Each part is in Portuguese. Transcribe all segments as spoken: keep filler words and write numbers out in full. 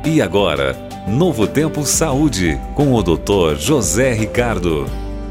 E agora, Novo Tempo Saúde, com o doutor José Ricardo.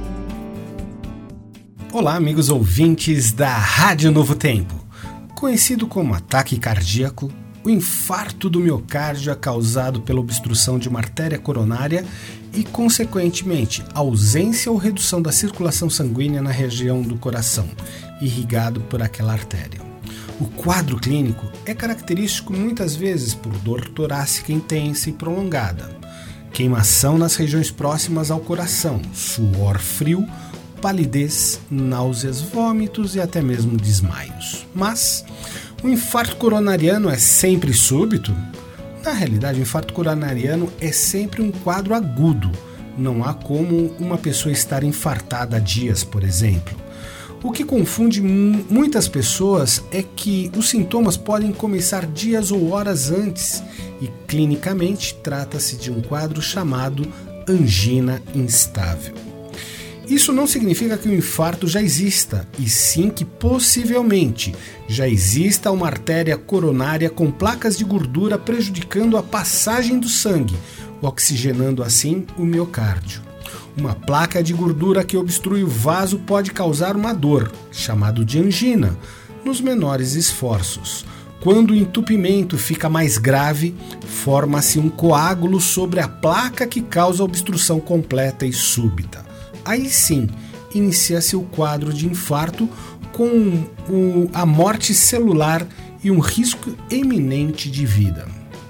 Olá, amigos ouvintes da Rádio Novo Tempo. Conhecido como ataque cardíaco, o infarto do miocárdio é causado pela obstrução de uma artéria coronária e, consequentemente, ausência ou redução da circulação sanguínea na região do coração, irrigado por aquela artéria. O quadro clínico é característico muitas vezes por dor torácica intensa e prolongada, queimação nas regiões próximas ao coração, suor frio, palidez, náuseas, vômitos e até mesmo desmaios. Mas o infarto coronariano é sempre súbito? Na realidade, o infarto coronariano é sempre um quadro agudo. Não há como uma pessoa estar infartada há dias, por exemplo. O que confunde m- muitas pessoas é que os sintomas podem começar dias ou horas antes e, clinicamente, trata-se de um quadro chamado angina instável. Isso não significa que o infarto já exista, e sim que possivelmente já exista uma artéria coronária com placas de gordura prejudicando a passagem do sangue, oxigenando assim o miocárdio. Uma placa de gordura que obstrui o vaso pode causar uma dor, chamado de angina, nos menores esforços. Quando o entupimento fica mais grave, forma-se um coágulo sobre a placa que causa a obstrução completa e súbita. Aí sim, inicia-se o quadro de infarto com o, a morte celular e um risco iminente de vida.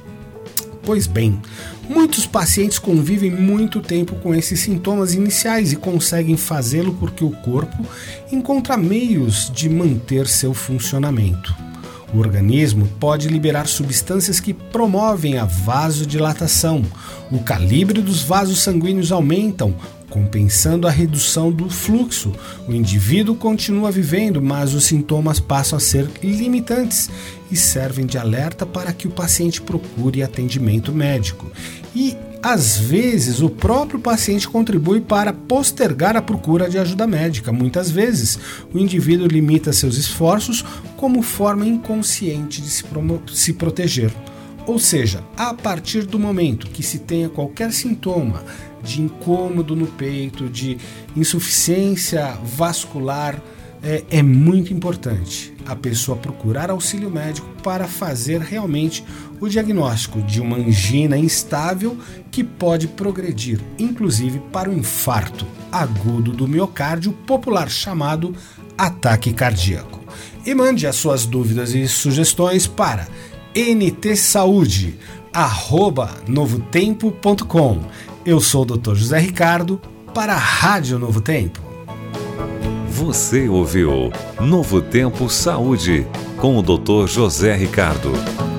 Pois bem, muitos pacientes convivem muito tempo com esses sintomas iniciais e conseguem fazê-lo porque o corpo encontra meios de manter seu funcionamento. O organismo pode liberar substâncias que promovem a vasodilatação. O calibre dos vasos sanguíneos aumentam, compensando a redução do fluxo. O indivíduo continua vivendo, mas os sintomas passam a ser limitantes e servem de alerta para que o paciente procure atendimento médico. E, às vezes, o próprio paciente contribui para postergar a procura de ajuda médica. Muitas vezes, o indivíduo limita seus esforços como forma inconsciente de se, promo- se proteger. Ou seja, a partir do momento que se tenha qualquer sintoma de incômodo no peito, de insuficiência vascular, é, é muito importante a pessoa procurar auxílio médico para fazer realmente o diagnóstico de uma angina instável que pode progredir, inclusive para o infarto agudo do miocárdio, popular chamado ataque cardíaco. E mande as suas dúvidas e sugestões para ntsaude arroba novotempo ponto com. Eu sou o doutor José Ricardo para a Rádio Novo Tempo. Você ouviu Novo Tempo Saúde, com o doutor José Ricardo.